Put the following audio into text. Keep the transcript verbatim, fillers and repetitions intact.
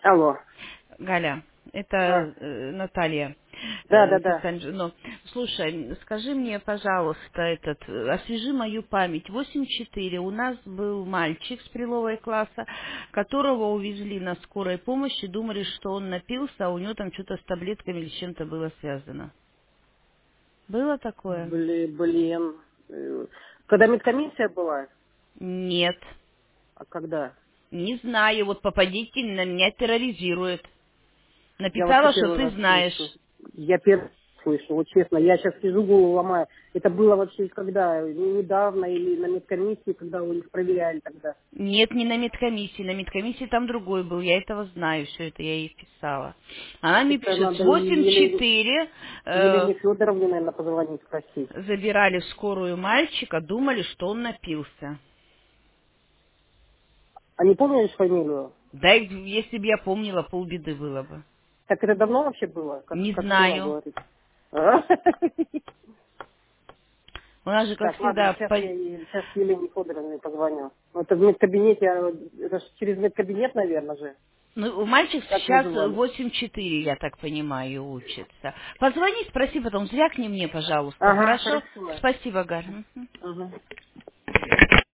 Алло. Галя, А, это э, Наталья. да, Э, да, из да. Санж- ну, слушай, скажи мне, пожалуйста, этот, э, освежи мою память. восемь четыре у нас был мальчик с приловой класса, которого увезли на скорой помощи, думали, что он напился, а у него там что-то с таблетками или с чем-то было связано. Было такое? Блин, блин. Э, Когда медкомиссия была? Нет. А когда? Не знаю, вот попадитель на меня терроризирует. Я вообще Написала, что первый ты раз знаешь. слышу. Я первый раз слышу, вот честно. Я сейчас сижу, голову ломаю. Это было вообще когда? Недавно или на медкомиссии, когда у них проверяли тогда? Нет, не на медкомиссии. На медкомиссии там другой был. Я этого знаю, все это я ей писала. Она мне Это пишет, надо восемь Елене, четыре э, Елене Федоровне, наверное, позвонить, спросить. забирали в скорую мальчика, думали, что он напился. А не помнишь фамилию? Да, и если бы я помнила, полбеды было бы. Так это давно вообще было? Как, Не как дела, знаю. говорит? А? У нас же, как Так, ладно, всегда, сейчас по- я ей- сейчас Елене Федоровне позвоню. Ну, это в медкабинете, а, это ж через медкабинет, наверное же. ну, мальчик Как сейчас вызывали? восемь четыре, я так понимаю, учится. Позвони, спроси, потом звякни мне, пожалуйста, Ага, хорошо? хорошо. Спасибо, Галь. Мгм. Ага.